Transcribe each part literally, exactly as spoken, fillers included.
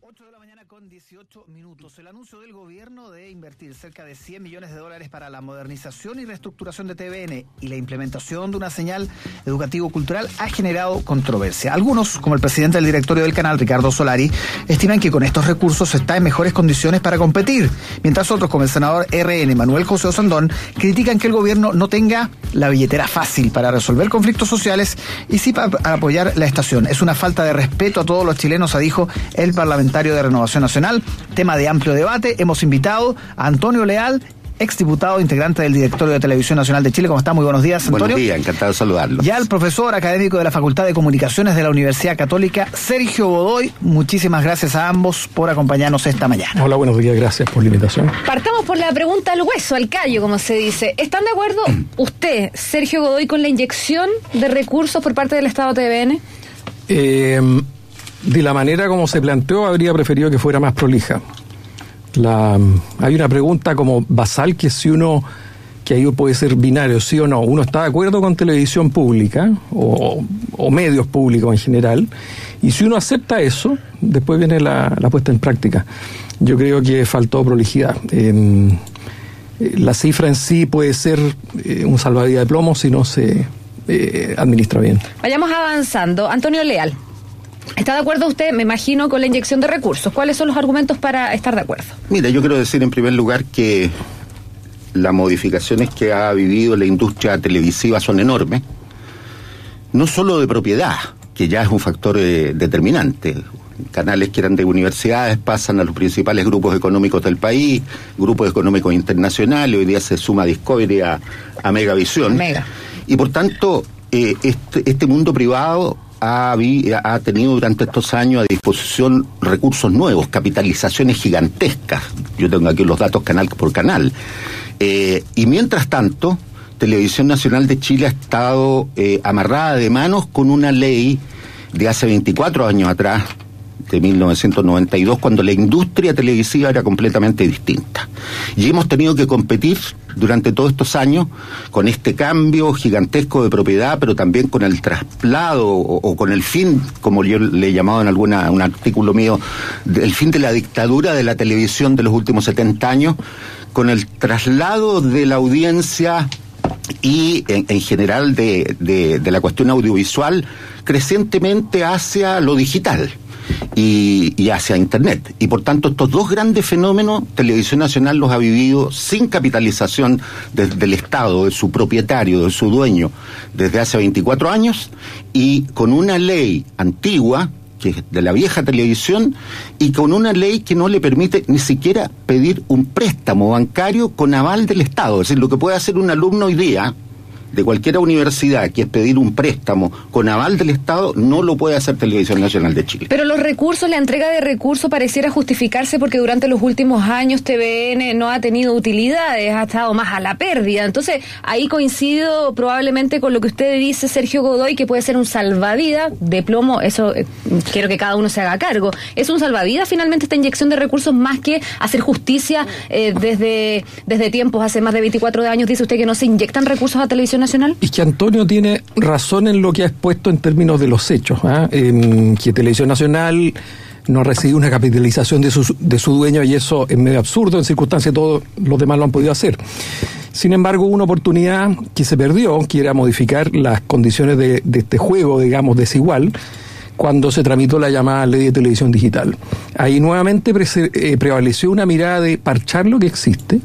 ocho de la mañana con dieciocho minutos. El anuncio del gobierno de invertir cerca de cien millones de dólares para la modernización y reestructuración de T V N y la implementación de una señal educativo-cultural ha generado controversia. Algunos, como el presidente del directorio del canal, Ricardo Solari, estiman que con estos recursos se está en mejores condiciones para competir, mientras otros, como el senador R N, Manuel José Osandón, critican que el gobierno no tenga la billetera fácil para resolver conflictos sociales y sí para apoyar la estación. Es una falta de respeto a todos los chilenos, dijo el parlamentario de Renovación Nacional. Tema de amplio debate. Hemos invitado a Antonio Leal, exdiputado, integrante del Directorio de Televisión Nacional de Chile. ¿Cómo está? Muy buenos días, Antonio. Buenos días, encantado de saludarlo. Ya el profesor académico de la Facultad de Comunicaciones de la Universidad Católica, Sergio Godoy. Muchísimas gracias a ambos por acompañarnos esta mañana. Hola, buenos días, gracias por la invitación. Partamos por la pregunta al hueso, al callo, como se dice. ¿Están de acuerdo usted, Sergio Godoy, con la inyección de recursos por parte del Estado T V N? Eh... De la manera como se planteó, habría preferido que fuera más prolija. La, hay una pregunta como basal que si uno, que ahí puede ser binario, sí o no, uno está de acuerdo con televisión pública o, o medios públicos en general, y si uno acepta eso, después viene la, la puesta en práctica. Yo creo que faltó prolijidad. Eh, la cifra en sí puede ser eh, un salvavidas de plomo si no se eh, administra bien. Vayamos avanzando. Antonio Leal, ¿está de acuerdo usted, me imagino, con la inyección de recursos? ¿Cuáles son los argumentos para estar de acuerdo? Mira, yo quiero decir en primer lugar que las modificaciones que ha vivido la industria televisiva son enormes, no solo de propiedad, que ya es un factor eh, determinante. Canales que eran de universidades pasan a los principales grupos económicos del país, grupos económicos internacionales, hoy día se suma Discovery a, a Megavisión. Mega. Y por tanto, eh, este, este mundo privado Ha, ha tenido durante estos años a disposición recursos nuevos, capitalizaciones gigantescas. Yo tengo aquí los datos canal por canal. Eh, y mientras tanto, Televisión Nacional de Chile ha estado eh, amarrada de manos con una ley de hace veinticuatro años atrás, de mil novecientos noventa y dos, cuando la industria televisiva era completamente distinta. Y hemos tenido que competir durante todos estos años con este cambio gigantesco de propiedad, pero también con el traslado o, o con el fin, como yo le he llamado en alguna un artículo mío, el fin de la dictadura de la televisión de los últimos setenta años, con el traslado de la audiencia y en, en general de, de, de la cuestión audiovisual crecientemente hacia lo digital. Y, y hacia Internet. Y por tanto, estos dos grandes fenómenos, Televisión Nacional los ha vivido sin capitalización desde el Estado, de su propietario, de su dueño, desde hace veinticuatro años, y con una ley antigua, que es de la vieja televisión, y con una ley que no le permite ni siquiera pedir un préstamo bancario con aval del Estado. Es decir, lo que puede hacer un alumno hoy día de cualquier universidad, que es pedir un préstamo con aval del Estado, no lo puede hacer Televisión Nacional de Chile. Pero los recursos, la entrega de recursos pareciera justificarse porque durante los últimos años T V N no ha tenido utilidades, ha estado más a la pérdida. Entonces, ahí coincido probablemente con lo que usted dice, Sergio Godoy, que puede ser un salvavidas de plomo. Eso eh, quiero que cada uno se haga cargo. ¿Es un salvavidas finalmente esta inyección de recursos más que hacer justicia eh, desde, desde tiempos, hace más de veinticuatro años, dice usted que no se inyectan recursos a Televisión Nacional? Y que Antonio tiene razón en lo que ha expuesto en términos de los hechos, ¿eh? En que Televisión Nacional no ha recibido una capitalización de su, de su dueño, y eso es medio absurdo, en circunstancias todos los demás lo han podido hacer. Sin embargo, una oportunidad que se perdió, que era modificar las condiciones de, de este juego, digamos, desigual, cuando se tramitó la llamada Ley de Televisión Digital. Ahí nuevamente pre- eh, prevaleció una mirada de parchar lo que existe,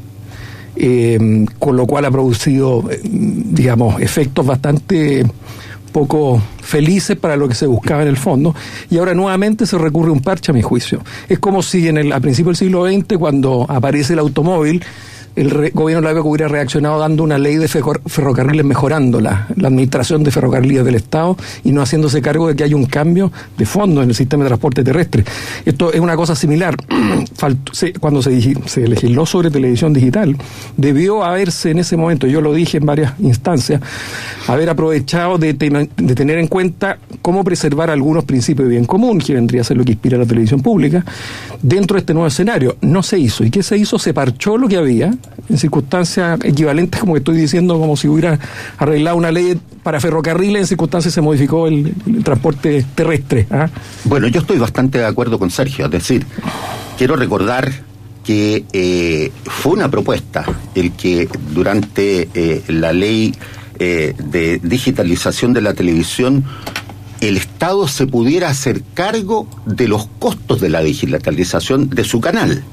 Eh, con lo cual ha producido, eh, digamos, efectos bastante poco felices para lo que se buscaba en el fondo, y ahora nuevamente se recurre a un parche, a mi juicio. Es como si en el, a principios del siglo veinte, cuando aparece el automóvil, el re, gobierno de la época hubiera reaccionado dando una ley de ferro, ferrocarriles mejorando la, la administración de ferrocarriles del Estado y no haciéndose cargo de que hay un cambio de fondo en el sistema de transporte terrestre. Esto es una cosa similar. Faltó, se, cuando se, se legisló sobre televisión digital, debió haberse en ese momento, yo lo dije en varias instancias, haber aprovechado de, ten, de tener en cuenta cómo preservar algunos principios de bien común, que vendría a ser lo que inspira la televisión pública, dentro de este nuevo escenario. No se hizo. ¿Y qué se hizo? Se parchó lo que había, en circunstancias equivalentes, como que estoy diciendo, como si hubiera arreglado una ley para ferrocarriles, en circunstancias se modificó el, el transporte terrestre. ¿Ah? Bueno, yo estoy bastante de acuerdo con Sergio, es decir, quiero recordar que eh, fue una propuesta el que durante eh, la ley eh, de digitalización de la televisión el Estado se pudiera hacer cargo de los costos de la digitalización de su canal.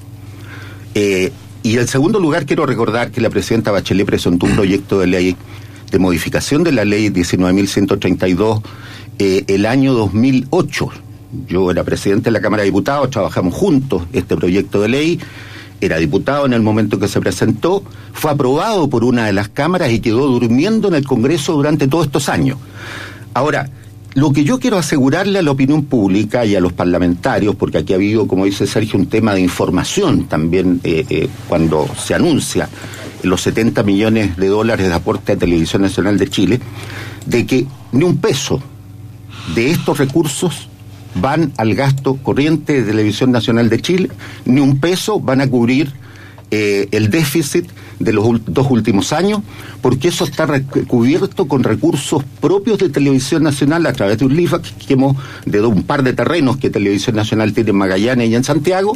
Eh, y en segundo lugar, quiero recordar que la presidenta Bachelet presentó un proyecto de ley de modificación de la ley diecinueve mil ciento treinta y dos eh, el año dos mil ocho. Yo era presidente de la Cámara de Diputados, trabajamos juntos este proyecto de ley, era diputado en el momento que se presentó, fue aprobado por una de las cámaras y quedó durmiendo en el Congreso durante todos estos años. Ahora, lo que yo quiero asegurarle a la opinión pública y a los parlamentarios, porque aquí ha habido, como dice Sergio, un tema de información también eh, eh, cuando se anuncia los setenta millones de dólares de aporte a Televisión Nacional de Chile, de que ni un peso de estos recursos van al gasto corriente de Televisión Nacional de Chile, ni un peso van a cubrir eh, el déficit de los ul- dos últimos años, porque eso está rec- cubierto con recursos propios de Televisión Nacional a través de un L I F A C que hemos de un par de terrenos que Televisión Nacional tiene en Magallanes y en Santiago,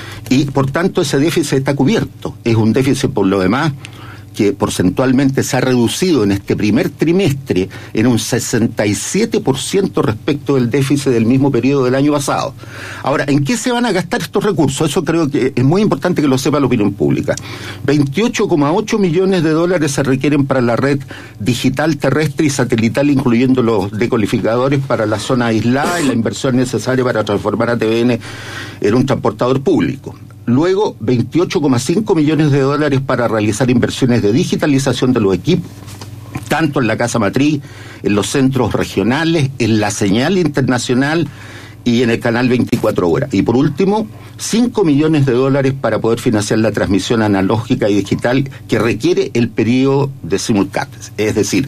y por tanto ese déficit está cubierto. Es un déficit por lo demás que porcentualmente se ha reducido en este primer trimestre en un sesenta y siete por ciento respecto del déficit del mismo periodo del año pasado. Ahora, ¿en qué se van a gastar estos recursos? Eso creo que es muy importante que lo sepa la opinión pública. veintiocho coma ocho millones de dólares se requieren para la red digital terrestre y satelital, incluyendo los decodificadores para la zona aislada y la inversión necesaria para transformar a T V N en un transportador público. Luego, veintiocho coma cinco millones de dólares para realizar inversiones de digitalización de los equipos, tanto en la casa matriz, en los centros regionales, en la señal internacional y en el canal veinticuatro horas. Y por último, cinco millones de dólares para poder financiar la transmisión analógica y digital que requiere el periodo de simulcast. Es decir,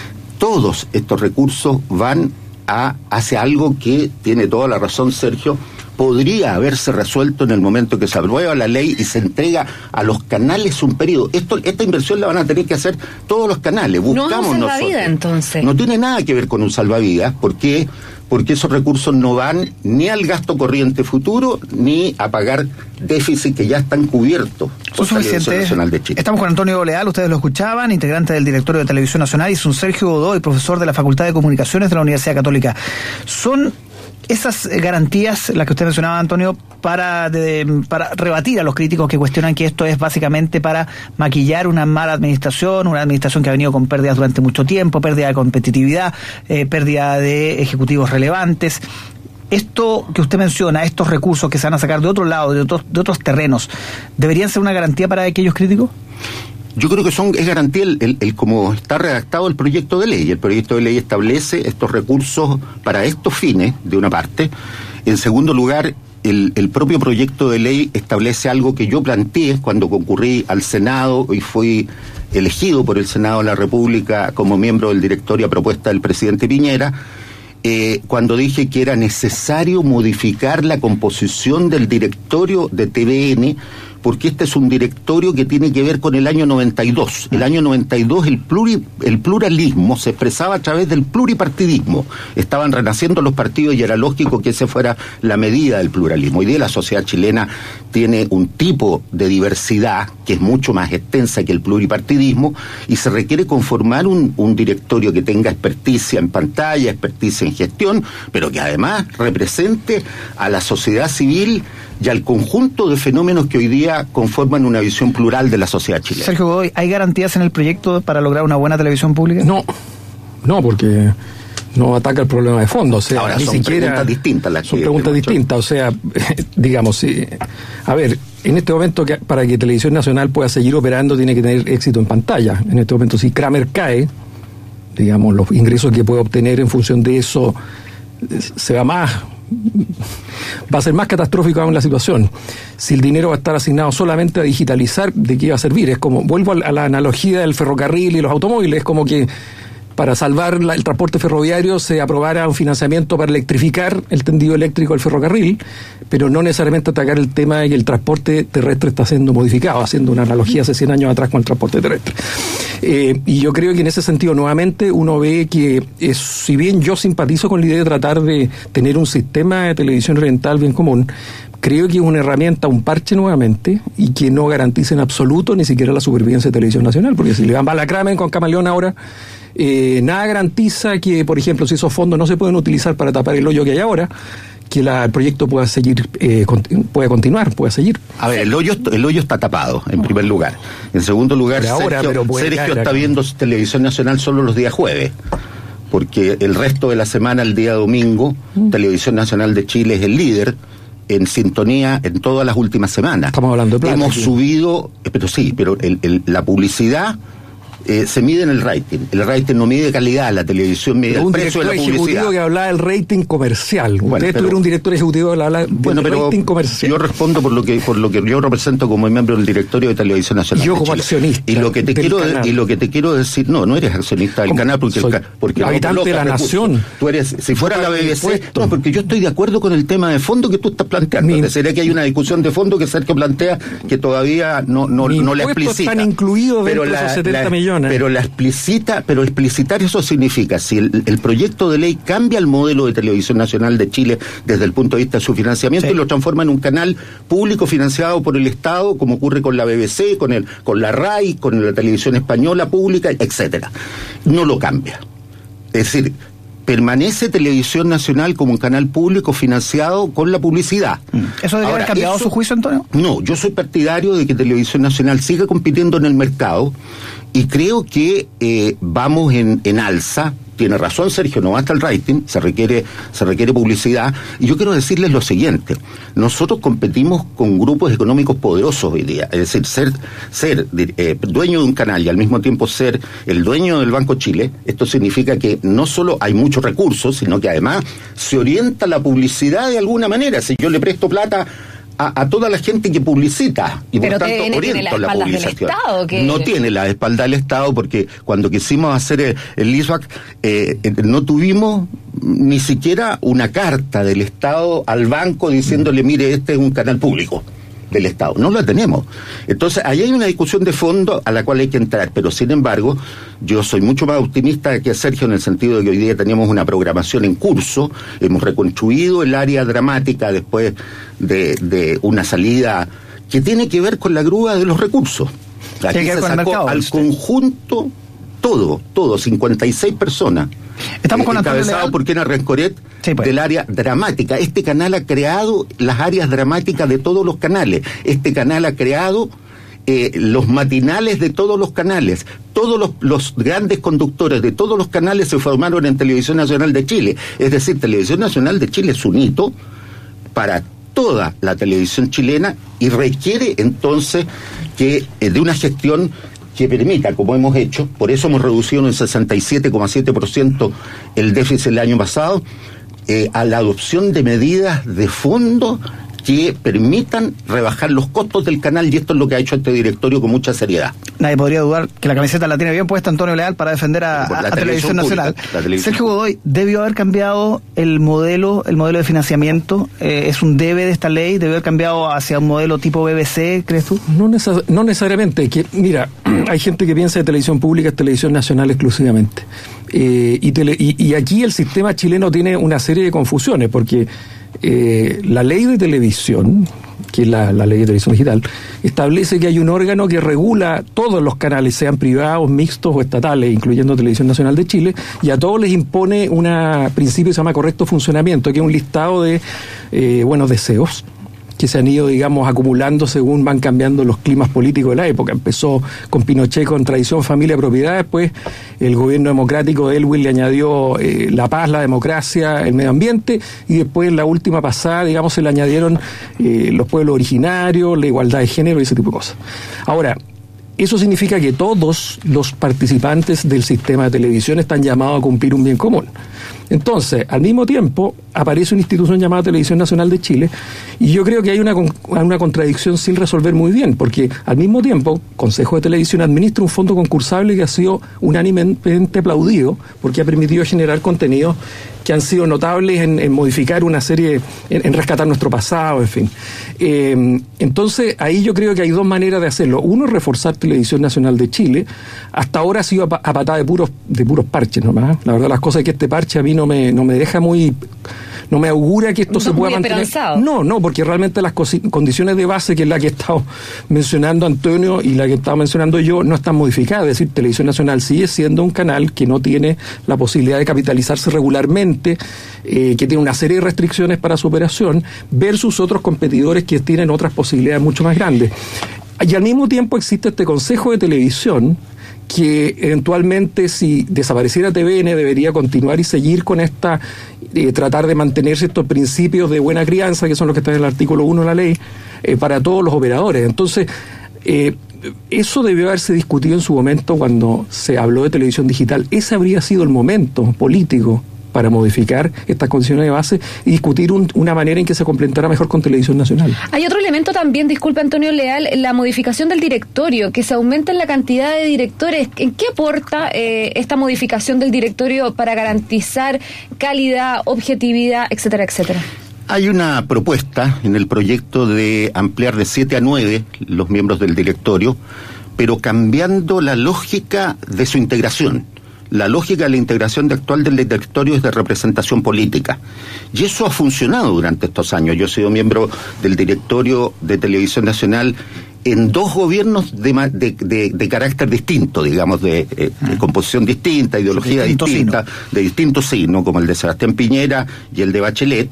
todos estos recursos van a hacia algo que tiene toda la razón Sergio, podría haberse resuelto en el momento que se aprueba la ley y se entrega a los canales un periodo. Esto, esta inversión la van a tener que hacer todos los canales. Buscamos no es un salvavidas, nosotros. Entonces. No tiene nada que ver con un salvavidas. ¿Por qué? Porque esos recursos no van ni al gasto corriente futuro ni a pagar déficit que ya están cubiertos por la Televisión Nacional de Chile. Estamos con Antonio Leal, ustedes lo escuchaban, integrante del directorio de Televisión Nacional, y son Sergio Godoy, profesor de la Facultad de Comunicaciones de la Universidad Católica. Son esas garantías, las que usted mencionaba, Antonio, para, de, para rebatir a los críticos que cuestionan que esto es básicamente para maquillar una mala administración, una administración que ha venido con pérdidas durante mucho tiempo, pérdida de competitividad, eh, pérdida de ejecutivos relevantes. Esto que usted menciona, estos recursos que se van a sacar de otro lado, de otros, de otros terrenos, ¿deberían ser una garantía para aquellos críticos? Yo creo que son es garantía el, el, el como está redactado el proyecto de ley. El proyecto de ley establece estos recursos para estos fines, de una parte. En segundo lugar, el, el propio proyecto de ley establece algo que yo planteé cuando concurrí al Senado y fui elegido por el Senado de la República como miembro del directorio a propuesta del presidente Piñera, eh, cuando dije que era necesario modificar la composición del directorio de T V N, porque este es un directorio que tiene que ver con el año noventa y dos. El año noventa y dos el, pluri, el pluralismo se expresaba a través del pluripartidismo. Estaban renaciendo los partidos y era lógico que esa fuera la medida del pluralismo. Hoy día la sociedad chilena tiene un tipo de diversidad que es mucho más extensa que el pluripartidismo y se requiere conformar un, un directorio que tenga experticia en pantalla, experticia en gestión, pero que además represente a la sociedad civil y al conjunto de fenómenos que hoy día conforman una visión plural de la sociedad chilena. Sergio Godoy, ¿hay garantías en el proyecto para lograr una buena televisión pública? No, no, porque no ataca el problema de fondo. O sea, ahora ni son siquiera, preguntas distintas las que son preguntas distintas. O sea, digamos, sí, a ver, en este momento que, para que Televisión Nacional pueda seguir operando tiene que tener éxito en pantalla. En este momento, si Kramer cae, digamos, los ingresos que puede obtener en función de eso se va más... va a ser más catastrófico aún la situación. Si el dinero va a estar asignado solamente a digitalizar, ¿de qué va a servir? Es como, vuelvo a la analogía del ferrocarril y los automóviles, es como que para salvar la, el transporte ferroviario se aprobara un financiamiento para electrificar el tendido eléctrico del ferrocarril, pero no necesariamente atacar el tema de que el transporte terrestre está siendo modificado, haciendo una analogía hace cien años atrás con el transporte terrestre. Eh, y yo creo que en ese sentido, nuevamente, uno ve que es, si bien yo simpatizo con la idea de tratar de tener un sistema de televisión oriental bien común, creo que es una herramienta, un parche nuevamente, y que no garantiza en absoluto ni siquiera la supervivencia de Televisión Nacional, porque si le dan bala a Kramen con Camaleón ahora, eh, nada garantiza que, por ejemplo, si esos fondos no se pueden utilizar para tapar el hoyo que hay ahora, que la, el proyecto pueda seguir, eh, continu, pueda continuar, pueda seguir. A ver, el hoyo, el hoyo está tapado, en primer lugar. En segundo lugar, pero ahora, Sergio, pero Sergio está viendo Televisión Nacional solo los días jueves, porque el resto de la semana, el día domingo, mm. Televisión Nacional de Chile es el líder en sintonía en todas las últimas semanas. Estamos hablando de plata. Hemos aquí. subido, pero sí, pero el, el, la publicidad eh, se mide en el rating. El rating no mide calidad, la televisión mide el precio de la publicidad. Un ejecutivo que hablaba del rating comercial. Bueno, Ustedes tuvieron un director ejecutivo que hablaba del bueno, pero rating comercial. Yo respondo por lo que por lo que yo represento como miembro del directorio de Televisión Nacional. Yo de como Chile. accionista. Y lo que te quiero canal. y lo que te quiero decir, no, no eres accionista del canal porque soy el, porque habitante de la recursos. nación. Tú eres, si fuera la B B C, no, porque yo estoy de acuerdo con el tema de fondo que tú estás planteando. Mi, Sería que hay una discusión de fondo que Sergio plantea que todavía no no no la explicita. Están incluidos dentro de esos setenta millones. Pero la explicita, pero explicitar eso significa si el, el proyecto de ley cambia el modelo de Televisión Nacional de Chile desde el punto de vista de su financiamiento sí. y lo transforma en un canal público financiado por el Estado, como ocurre con la B B C, con el con la RAI, con la televisión española pública, etcétera. No lo cambia. Es decir, permanece Televisión Nacional como un canal público financiado con la publicidad. ¿Eso debería haber cambiado eso, su juicio, Antonio? No, yo soy partidario de que Televisión Nacional siga compitiendo en el mercado y creo que eh, vamos en, en alza. Tiene razón Sergio, no basta el rating, se requiere, se requiere publicidad. Y yo quiero decirles lo siguiente, nosotros competimos con grupos económicos poderosos hoy día, es decir, ser, ser eh, dueño de un canal y al mismo tiempo ser el dueño del Banco Chile, esto significa que no solo hay muchos recursos, sino que además se orienta la publicidad de alguna manera. Si yo le presto plata A, a toda la gente que publicita y pero por tanto orienta la publicación. Estado, que... No tiene la espalda del Estado porque cuando quisimos hacer el, el I S W A C eh, eh, no tuvimos ni siquiera una carta del Estado al banco diciéndole mire, este es un canal público del Estado. No la tenemos. Entonces, ahí hay una discusión de fondo a la cual hay que entrar, pero sin embargo, yo soy mucho más optimista que Sergio en el sentido de que hoy día teníamos una programación en curso, hemos reconstruido el área dramática después de, de una salida que tiene que ver con la grúa de los recursos. Aquí se sacó al conjunto todo, todo, cincuenta y seis personas. Estamos con Antonio encabezado Leal. por Kena Rencoret sí, pues. del área dramática. Este canal ha creado las áreas dramáticas de todos los canales. Este canal ha creado eh, los matinales de todos los canales. Todos los, los grandes conductores de todos los canales se formaron en Televisión Nacional de Chile. Es decir, Televisión Nacional de Chile es un hito para toda la televisión chilena y requiere entonces que eh, de una gestión que permita, como hemos hecho, por eso hemos reducido en sesenta y siete coma siete por ciento el déficit el año pasado, eh, a la adopción de medidas de fondo que permitan rebajar los costos del canal, y esto es lo que ha hecho este directorio con mucha seriedad. Nadie podría dudar que la camiseta la tiene bien puesta Antonio Leal para defender a, a, a Televisión Nacional. Televisión Sergio Godoy, ¿debió haber cambiado el modelo el modelo de financiamiento? Eh, ¿Es un debe de esta ley? ¿Debió haber cambiado hacia un modelo tipo B B C, crees tú? No, neces- no necesariamente. Que, mira, hay gente que piensa que televisión pública es televisión nacional exclusivamente. Eh, y, tele- y, y aquí el sistema chileno tiene una serie de confusiones, porque Eh, la ley de televisión, que es la, la ley de televisión digital, establece que hay un órgano que regula todos los canales, sean privados, mixtos o estatales, incluyendo Televisión Nacional de Chile, y a todos les impone un principio que se llama correcto funcionamiento, que es un listado de eh, buenos deseos que se han ido, digamos, acumulando según van cambiando los climas políticos de la época. Empezó con Pinochet con tradición, familia, propiedad, después el gobierno democrático de Elwin le añadió eh, la paz, la democracia, el medio ambiente, y después en la última pasada, digamos, se le añadieron eh, los pueblos originarios, la igualdad de género y ese tipo de cosas. Ahora, eso significa que todos los participantes del sistema de televisión están llamados a cumplir un bien común. Entonces, al mismo tiempo, aparece una institución llamada Televisión Nacional de Chile, y yo creo que hay una, una contradicción sin resolver muy bien, porque al mismo tiempo, Consejo de Televisión administra un fondo concursable que ha sido unánimemente aplaudido, porque ha permitido generar contenidos que han sido notables en, en modificar una serie, en, en rescatar nuestro pasado, en fin. Eh, entonces, ahí yo creo que hay dos maneras de hacerlo. Uno es reforzar Televisión Nacional de Chile. Hasta ahora ha sido a, a patada de puros, de puros parches nomás. La verdad, las cosas es que este parche a mí no me, no me deja muy... no me augura que esto no se pueda mantener. No, no, porque realmente las condiciones de base, que es la que he estado mencionando Antonio y la que he estado mencionando yo, no están modificadas. Es decir, Televisión Nacional sigue siendo un canal que no tiene la posibilidad de capitalizarse regularmente, eh, que tiene una serie de restricciones para su operación, versus otros competidores que tienen otras posibilidades mucho más grandes. Y al mismo tiempo existe este Consejo de Televisión, que eventualmente, si desapareciera T V N, debería continuar y seguir con esta, eh, tratar de mantenerse estos principios de buena crianza, que son los que están en el artículo uno de la ley, eh, para todos los operadores. Entonces, eh, eso debió haberse discutido en su momento cuando se habló de televisión digital. Ese habría sido el momento político para modificar estas condiciones de base y discutir un, una manera en que se complementara mejor con Televisión Nacional. Hay otro elemento también, disculpe Antonio Leal, la modificación del directorio, que se aumenta en la cantidad de directores. ¿En qué aporta eh, esta modificación del directorio para garantizar calidad, objetividad, etcétera, etcétera? Hay una propuesta en el proyecto de ampliar de siete a nueve los miembros del directorio, pero cambiando la lógica de su integración. La lógica de la integración de actual del directorio es de representación política. Y eso ha funcionado durante estos años. Yo he sido miembro del directorio de Televisión Nacional en dos gobiernos de, de, de, de carácter distinto, digamos, de, de, de composición distinta, ideología distinta, signo. de distintos signos, como el de Sebastián Piñera y el de Bachelet.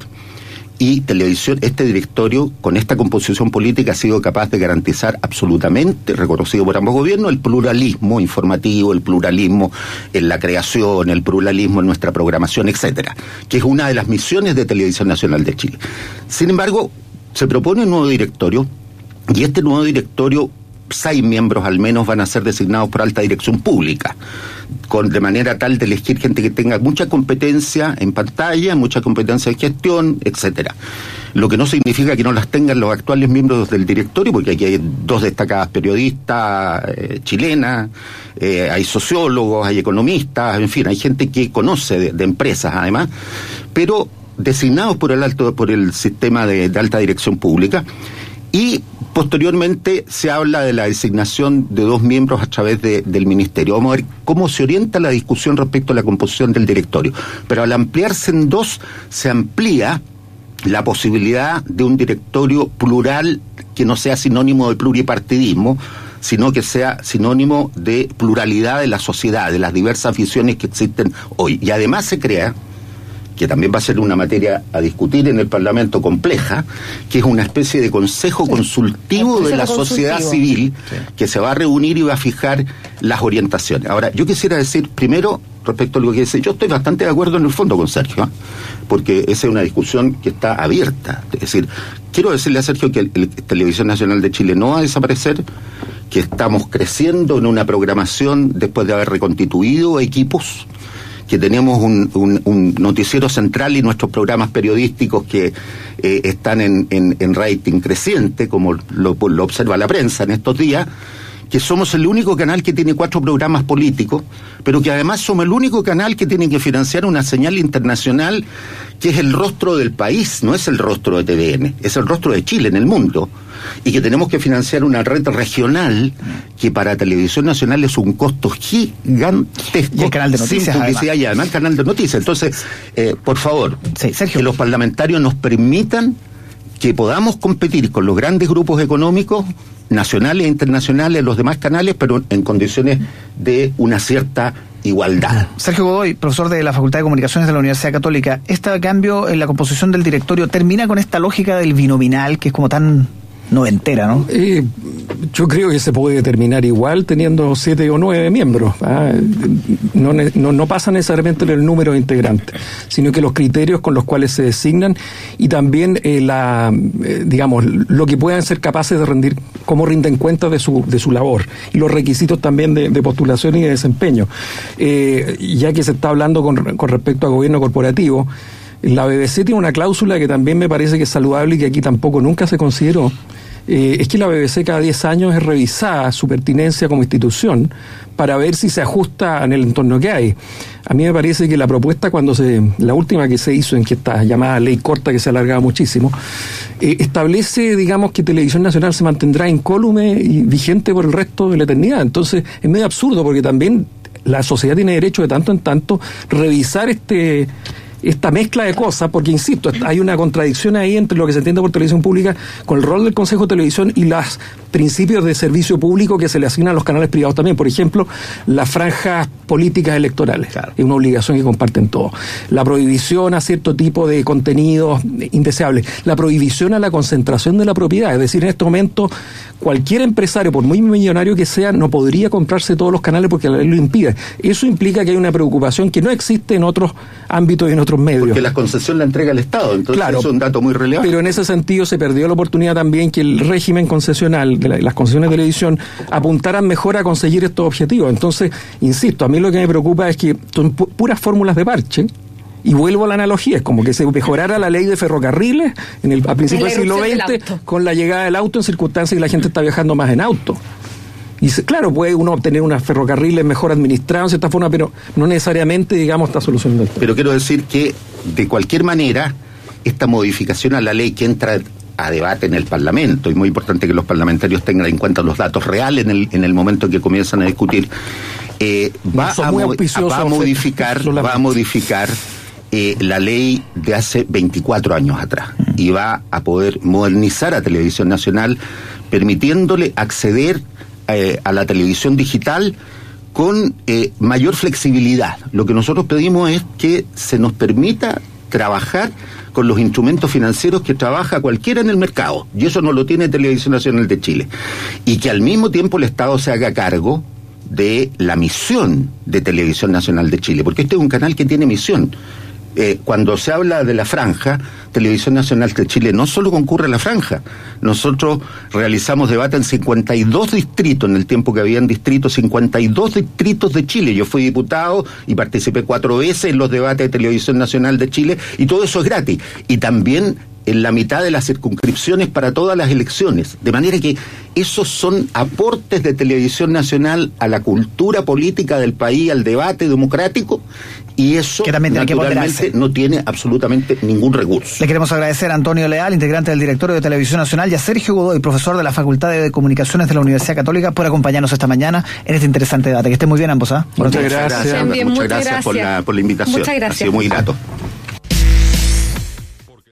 Y televisión, este directorio, con esta composición política, ha sido capaz de garantizar absolutamente, reconocido por ambos gobiernos, el pluralismo informativo, el pluralismo en la creación, el pluralismo en nuestra programación, etcétera, que es una de las misiones de Televisión Nacional de Chile. Sin embargo, se propone un nuevo directorio, y este nuevo directorio, seis miembros al menos van a ser designados por alta dirección pública, con de manera tal de elegir gente que tenga mucha competencia en pantalla, mucha competencia en gestión, etcétera. Lo que no significa que no las tengan los actuales miembros del directorio, porque aquí hay dos destacadas periodistas eh, chilenas, eh, hay sociólogos, hay economistas, en fin, hay gente que conoce de, de empresas además, pero designados por el alto, por el sistema de, de alta dirección pública. Y posteriormente se habla de la designación de dos miembros a través de, del ministerio. Vamos a ver cómo se orienta la discusión respecto a la composición del directorio. Pero al ampliarse en dos, se amplía la posibilidad de un directorio plural que no sea sinónimo de pluripartidismo, sino que sea sinónimo de pluralidad de la sociedad, de las diversas visiones que existen hoy. Y además se crea, que también va a ser una materia a discutir en el Parlamento compleja, que es una especie de consejo sí. consultivo de la consultivo. sociedad civil, sí. que se va a reunir y va a fijar las orientaciones. Ahora, yo quisiera decir, primero, respecto a lo que dice, yo estoy bastante de acuerdo en el fondo con Sergio, ¿eh? porque esa es una discusión que está abierta. Es decir, quiero decirle a Sergio que el, el Televisión Nacional de Chile no va a desaparecer, que estamos creciendo en una programación después de haber reconstituido equipos, que tenemos un, un, un noticiero central y nuestros programas periodísticos que eh, están en, en, en rating creciente, como lo, lo observa la prensa en estos días, que somos el único canal que tiene cuatro programas políticos, pero que además somos el único canal que tiene que financiar una señal internacional que es el rostro del país, no es el rostro de T V N, es el rostro de Chile en el mundo, y que tenemos que financiar una red regional que para Televisión Nacional es un costo gigantesco. Y el canal de noticias, sin publicidad, además. Y además el canal de noticias. Entonces, eh, por favor, sí, Sergio, que los parlamentarios nos permitan que podamos competir con los grandes grupos económicos nacionales e internacionales, los demás canales, pero en condiciones de una cierta igualdad. Sergio Godoy, profesor de la Facultad de Comunicaciones de la Universidad Católica, ¿este cambio en la composición del directorio termina con esta lógica del binominal que es como tan noventera, ¿no? Eh, yo creo que se puede determinar igual teniendo siete o nueve miembros. ¿ah? No, no, no pasa necesariamente en el número de integrantes, sino que los criterios con los cuales se designan y también eh, la, eh, digamos, lo que puedan ser capaces de rendir, cómo rinden cuenta de su, de su labor y los requisitos también de, de postulación y de desempeño. Eh, ya que se está hablando con, con respecto a gobierno corporativo, la B B C tiene una cláusula que también me parece que es saludable y que aquí tampoco nunca se consideró. Eh, es que la B B C cada diez años es revisada su pertinencia como institución para ver si se ajusta en el entorno que hay. A mí me parece que la propuesta, cuando se, la última que se hizo en que esta llamada ley corta que se alargaba muchísimo, eh, establece, digamos, que Televisión Nacional se mantendrá incólume y vigente por el resto de la eternidad. Entonces es medio absurdo porque también la sociedad tiene derecho de tanto en tanto revisar este esta mezcla de cosas, porque insisto, hay una contradicción ahí entre lo que se entiende por televisión pública con el rol del Consejo de Televisión y los principios de servicio público que se le asignan a los canales privados también. Por ejemplo, las franjas políticas electorales, claro, es una obligación que comparten todos. La prohibición a cierto tipo de contenidos indeseables, la prohibición a la concentración de la propiedad, es decir, en este momento cualquier empresario, por muy millonario que sea, no podría comprarse todos los canales porque la ley lo impide. Eso implica que hay una preocupación que no existe en otros ámbitos y en otros medios. Porque la concesión la entrega el Estado, entonces claro, eso es un dato muy relevante. Pero en ese sentido se perdió la oportunidad también que el régimen concesional de la, las concesiones de televisión apuntaran mejor a conseguir estos objetivos. Entonces, insisto, a mí lo que me preocupa es que son pu- puras fórmulas de parche. Y vuelvo a la analogía, es como que se mejorara la ley de ferrocarriles en el, a principios del siglo veinte con la llegada del auto en circunstancias que la gente está viajando más en auto. Y se, claro, puede uno obtener unos ferrocarriles mejor administrados de cierta forma, pero no necesariamente, digamos, está solucionando el tema. Pero quiero decir que, de cualquier manera, esta modificación a la ley que entra a debate en el Parlamento, y muy importante que los parlamentarios tengan en cuenta los datos reales en el, en el momento en que comienzan a discutir, eh, va, a mo- va a modificar, va a modificar Eh, la ley de hace veinticuatro años atrás y va a poder modernizar a Televisión Nacional, permitiéndole acceder eh, a la televisión digital con eh, mayor flexibilidad. Lo que nosotros pedimos es que se nos permita trabajar con los instrumentos financieros que trabaja cualquiera en el mercado, y eso no lo tiene Televisión Nacional de Chile, y que al mismo tiempo el Estado se haga cargo de la misión de Televisión Nacional de Chile, porque este es un canal que tiene misión. Eh, cuando se habla de la franja, Televisión Nacional de Chile no solo concurre a la franja, nosotros realizamos debate en cincuenta y dos distritos, en el tiempo que habían distritos, cincuenta y dos distritos de Chile. Yo fui diputado y participé cuatro veces en los debates de Televisión Nacional de Chile, y todo eso es gratis. Y también en la mitad de las circunscripciones para todas las elecciones. De manera que esos son aportes de Televisión Nacional a la cultura política del país, al debate democrático, y eso que también tiene naturalmente que no tiene absolutamente ningún recurso. Le queremos agradecer a Antonio Leal, integrante del directorio de Televisión Nacional, y a Sergio Godoy, profesor de la Facultad de Comunicaciones de la Universidad Católica, por acompañarnos esta mañana en este interesante debate. Que estén muy bien ambos. ¿eh? Muchas gracias, Bien, muchas muchas gracias, gracias por la, por la invitación. Muchas gracias. Ha sido muy grato.